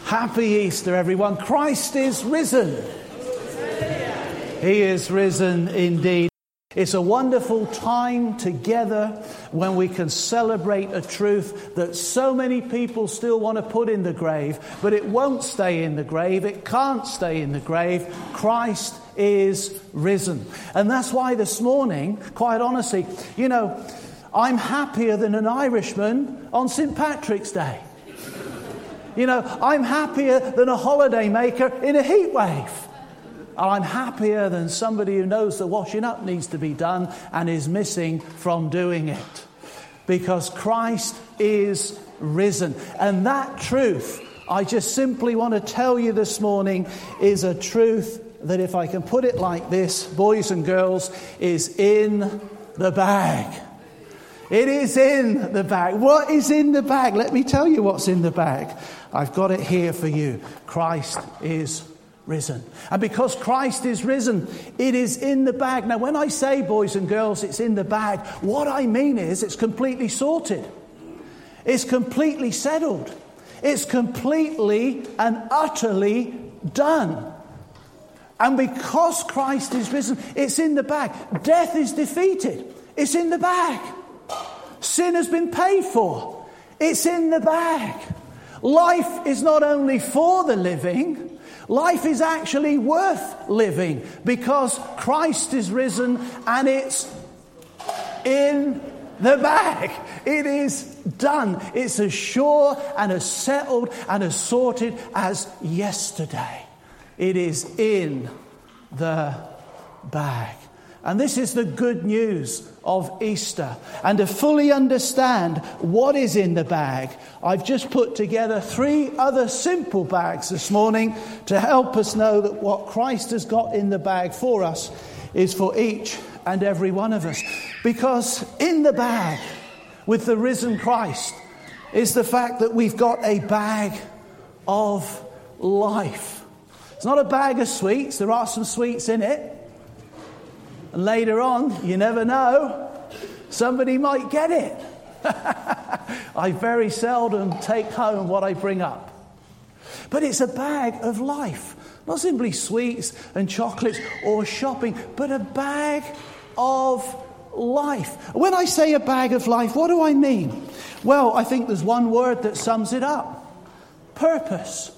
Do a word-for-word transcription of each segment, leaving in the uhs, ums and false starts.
Happy Easter, everyone. Christ is risen. He is risen indeed. It's a wonderful time together when we can celebrate a truth that so many people still want to put in the grave, but it won't stay in the grave. It can't stay in the grave. Christ is risen. And that's why this morning, quite honestly, you know, I'm happier than an Irishman on Saint Patrick's Day. You know, I'm happier than a holiday maker in a heat wave. I'm happier than somebody who knows the washing up needs to be done and is missing from doing it. Because Christ is risen. And that truth, I just simply want to tell you this morning, is a truth that, if I can put it like this, boys and girls, is in the bag. It is in the bag. What is in the bag? Let me tell you what's in the bag. I've got it here for you. Christ is risen. And because Christ is risen, it is in the bag. Now, when I say, boys and girls, it's in the bag, what I mean is it's completely sorted. It's completely settled. It's completely and utterly done. And because Christ is risen, it's in the bag. Death is defeated. It's in the bag. Sin has been paid for. It's in the bag. Life is not only for the living, life is actually worth living because Christ is risen and it's in the bag. It is done. It's as sure and as settled and as sorted as yesterday. It is in the bag. And this is the good news of Easter. And to fully understand what is in the bag, I've just put together three other simple bags this morning to help us know that what Christ has got in the bag for us is for each and every one of us. Because in the bag with the risen Christ is the fact that we've got a bag of life. It's not a bag of sweets. There are some sweets in it. And later on, you never know, somebody might get it. I very seldom take home what I bring up. But it's a bag of life. Not simply sweets and chocolates or shopping, but a bag of life. When I say a bag of life, what do I mean? Well, I think there's one word that sums it up. Purpose.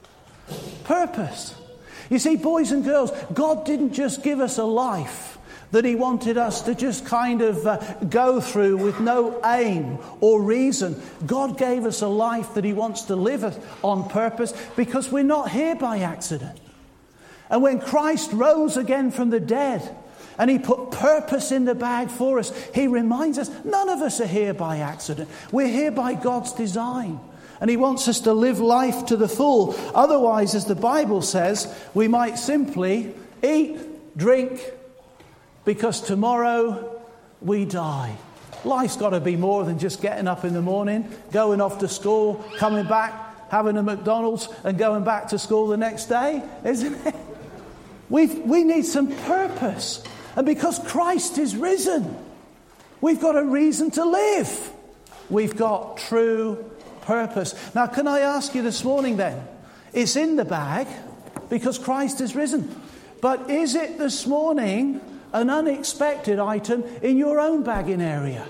Purpose. You see, boys and girls, God didn't just give us a life that he wanted us to just kind of uh, go through with no aim or reason. God gave us a life that he wants to live on purpose because we're not here by accident. And when Christ rose again from the dead and he put purpose in the bag for us, he reminds us none of us are here by accident. We're here by God's design. And he wants us to live life to the full. Otherwise, as the Bible says, we might simply eat, drink, because tomorrow we die. Life's got to be more than just getting up in the morning, going off to school, coming back, having a McDonald's and going back to school the next day, isn't it? We've, we need some purpose. And because Christ is risen, we've got a reason to live. We've got true purpose. Now, can I ask you this morning then? It's in the bag because Christ is risen. But is it this morning an unexpected item in your own bagging area?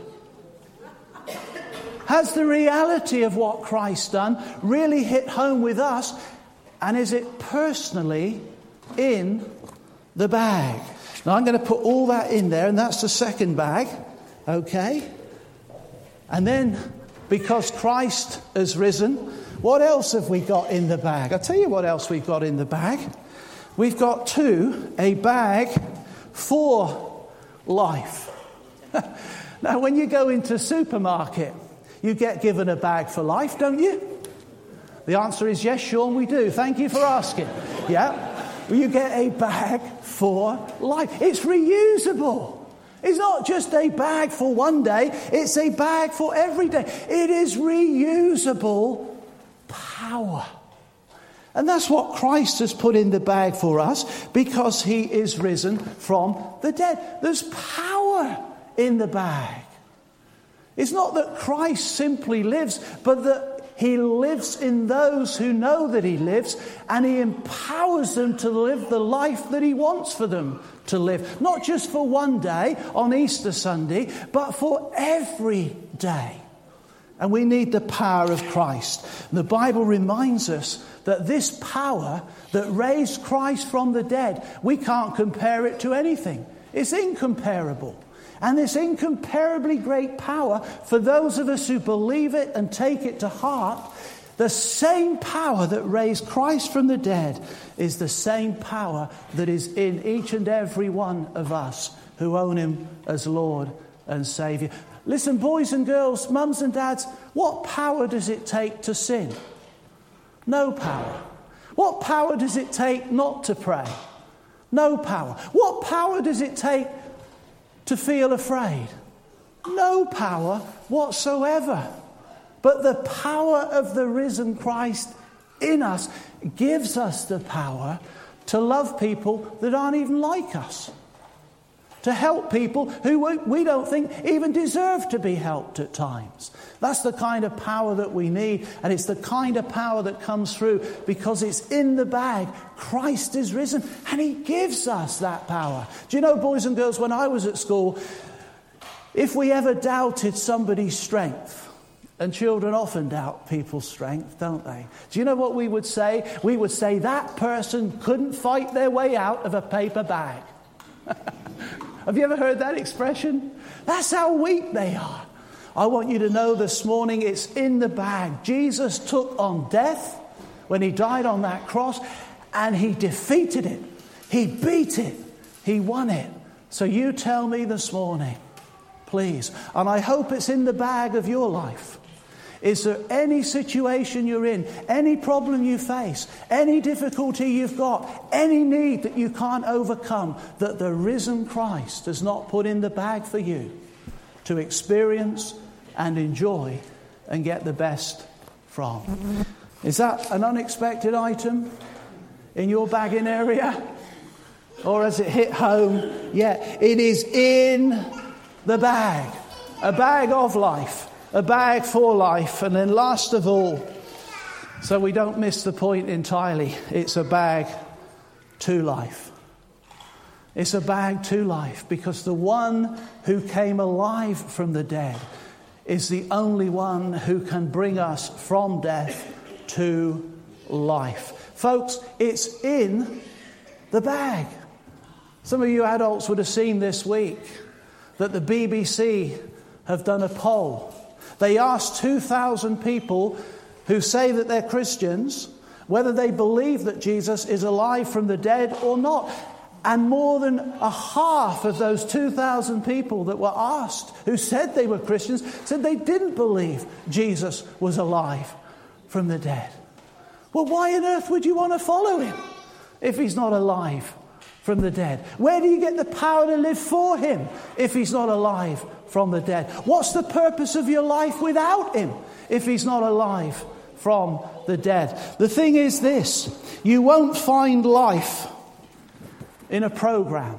Has the reality of what Christ's done really hit home with us? And is it personally in the bag? Now I'm going to put all that in there, and that's the second bag. Okay? And then, because Christ has risen, what else have we got in the bag? I'll tell you what else we've got in the bag. We've got too a bag for life. Now, when you go into a supermarket, you get given a bag for life, don't you? The answer is yes, Sean, we do. Thank you for asking. Yeah, you get a bag for life. It's reusable. It's not just a bag for one day. It's a bag for every day. It is reusable power. And that's what Christ has put in the bag for us because he is risen from the dead. There's power in the bag. It's not that Christ simply lives, but that He lives in those who know that he lives, and he empowers them to live the life that he wants for them to live. Not just for one day on Easter Sunday, but for every day. And we need the power of Christ. And the Bible reminds us that this power that raised Christ from the dead, we can't compare it to anything. It's incomparable. And this incomparably great power, for those of us who believe it and take it to heart, the same power that raised Christ from the dead is the same power that is in each and every one of us who own him as Lord and Saviour. Listen, boys and girls, mums and dads, what power does it take to sin? No power. What power does it take not to pray? No power. What power does it take to feel afraid? No power whatsoever. But the power of the risen Christ in us gives us the power to love people that aren't even like us. To help people who we don't think even deserve to be helped at times. That's the kind of power that we need, and it's the kind of power that comes through because it's in the bag. Christ is risen, and he gives us that power. Do you know, boys and girls, when I was at school, if we ever doubted somebody's strength, and children often doubt people's strength, don't they? Do you know what we would say? We would say that person couldn't fight their way out of a paper bag. Have you ever heard that expression? That's how weak they are. I want you to know this morning it's in the bag. Jesus took on death when he died on that cross, and he defeated it. He beat it. He won it. So you tell me this morning, please, and I hope it's in the bag of your life. Is there any situation you're in, any problem you face, any difficulty you've got, any need that you can't overcome, that the risen Christ has not put in the bag for you to experience and enjoy and get the best from? Is that an unexpected item in your bagging area? Or has it hit home? Yeah, it is in the bag, a bag of life. A bag for life. And then last of all, so we don't miss the point entirely, it's a bag to life. It's a bag to life because the one who came alive from the dead is the only one who can bring us from death to life. Folks, it's in the bag. Some of you adults would have seen this week that the B B C have done a poll. They asked two thousand people who say that they're Christians whether they believe that Jesus is alive from the dead or not. And more than a half of those two thousand people that were asked, who said they were Christians, said they didn't believe Jesus was alive from the dead. Well, why on earth would you want to follow him if he's not alive from the dead? Where do you get the power to live for him if he's not alive from the dead? What's the purpose of your life without him if he's not alive from the dead? The thing is this: you won't find life in a program.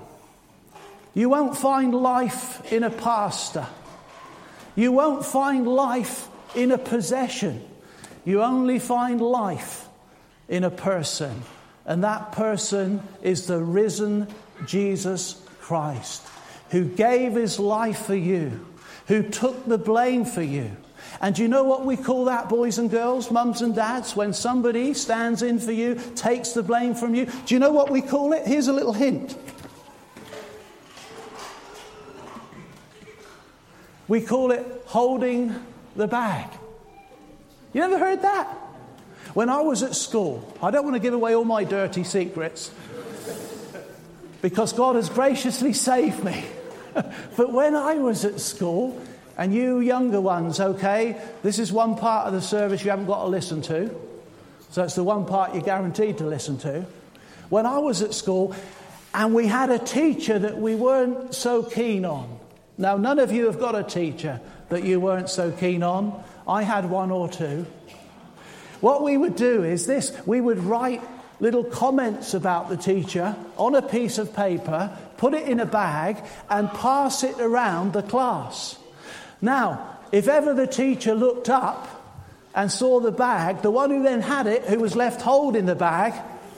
You won't find life in a pastor. You won't find life in a possession. You only find life in a person. And that person is the risen Jesus Christ, who gave his life for you, who took the blame for you. And do you know what we call that, boys and girls, mums and dads? When somebody stands in for you, takes the blame from you, do you know what we call it? Here's a little hint. We call it holding the bag. You never heard that? When I was at school, I don't want to give away all my dirty secrets because God has graciously saved me. But when I was at school, and you younger ones, okay, this is one part of the service you haven't got to listen to. So it's the one part you're guaranteed to listen to. When I was at school, and we had a teacher that we weren't so keen on. Now, none of you have got a teacher that you weren't so keen on. I had one or two. What we would do is this: we would write little comments about the teacher on a piece of paper, put it in a bag, and pass it around the class. Now, if ever the teacher looked up and saw the bag, the one who then had it, who was left holding the bag,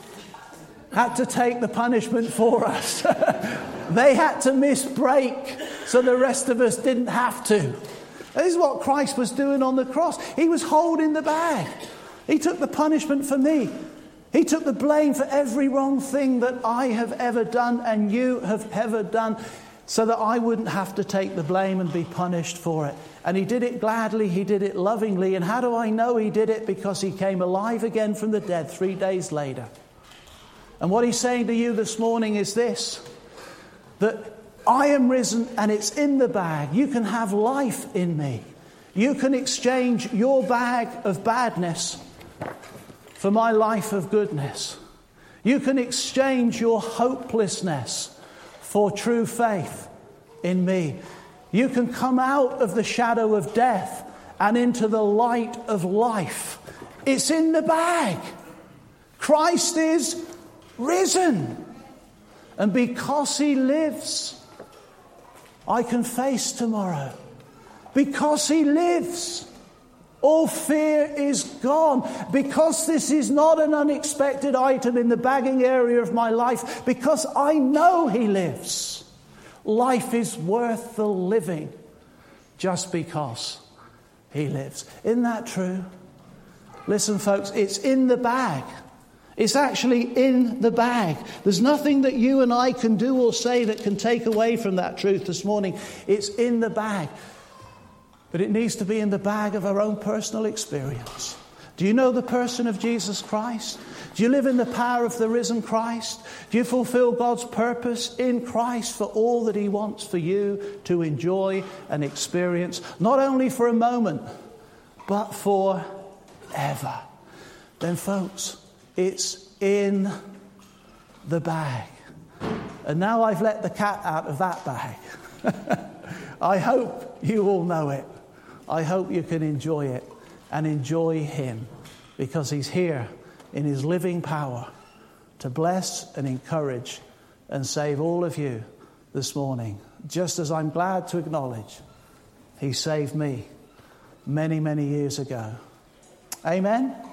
had to take the punishment for us. They had to miss break so the rest of us didn't have to. This is what Christ was doing on the cross. He was holding the bag. He took the punishment for me. He took the blame for every wrong thing that I have ever done and you have ever done, so that I wouldn't have to take the blame and be punished for it. And he did it gladly, he did it lovingly. And how do I know he did it? Because he came alive again from the dead three days later. And what he's saying to you this morning is this, that I am risen and it's in the bag. You can have life in me. You can exchange your bag of badness for my life of goodness. You can exchange your hopelessness for true faith in me. You can come out of the shadow of death and into the light of life. It's in the bag. Christ is risen. And because he lives, I can face tomorrow. Because he lives, all fear is gone. Because this is not an unexpected item in the bagging area of my life, because I know he lives, life is worth the living just because he lives. Isn't that true? Listen, folks, it's in the bag. It's actually in the bag. There's nothing that you and I can do or say that can take away from that truth this morning. It's in the bag. But it needs to be in the bag of our own personal experience. Do you know the person of Jesus Christ? Do you live in the power of the risen Christ? Do you fulfill God's purpose in Christ for all that he wants for you to enjoy and experience? Not only for a moment, but forever. Then, folks, it's in the bag. And now I've let the cat out of that bag. I hope you all know it. I hope you can enjoy it and enjoy him, because he's here in his living power to bless and encourage and save all of you this morning. Just as I'm glad to acknowledge he saved me many, many years ago. Amen.